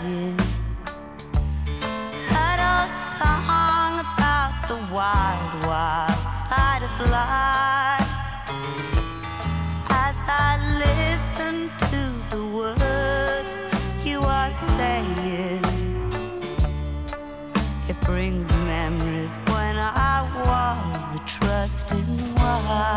playing that old song about the wild, wild side of life. As I listen to the words you are saying, it brings memories when I was a trusting wife.